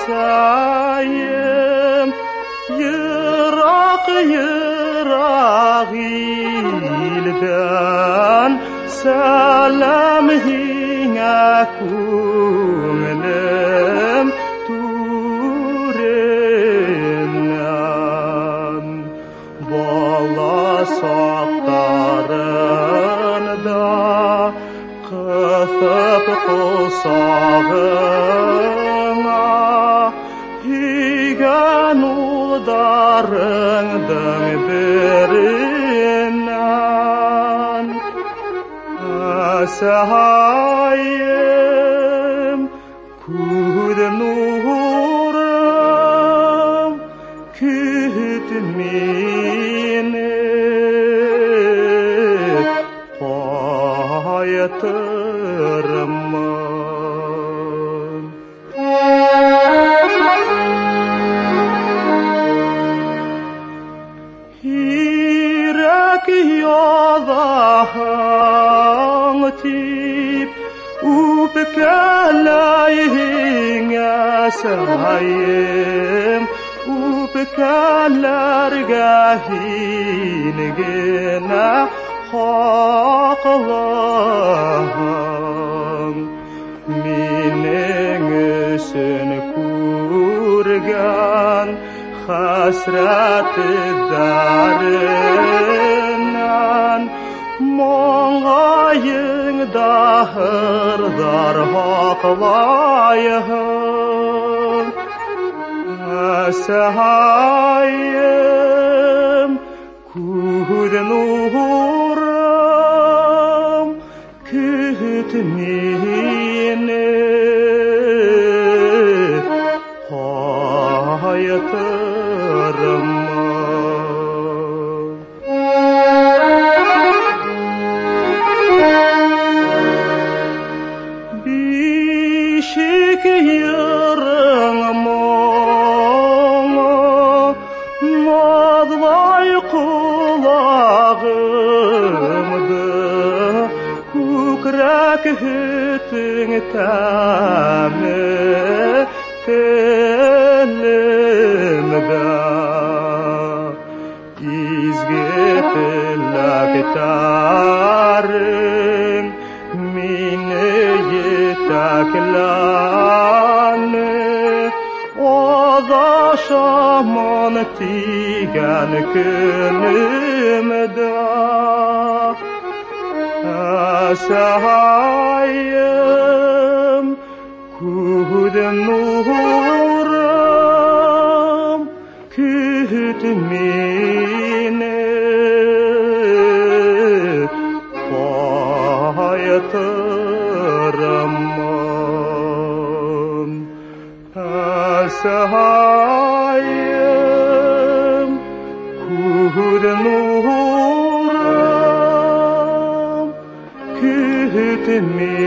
sayım yırak ilden selam hinga kungnem turenan bala saktarında kıfıp kusağına higen udarından birinden asayım kud nurum kütmini hayatırman hirak yodahang tip upkalaying asayim upkalargahin gena haqlahang minin üsün kurgan hasrat darinan mongaying dahırdar haqlayahang asayim kud nurum kütmini hayatırman bişik yırın moğu madlay kulağımdı kukrak hütün tamı telimde izgi plaktarın mini yetaklanı o da şaman tigen günümde asayım kud nurum kütmini hayatırman asayım kud nurum kütmini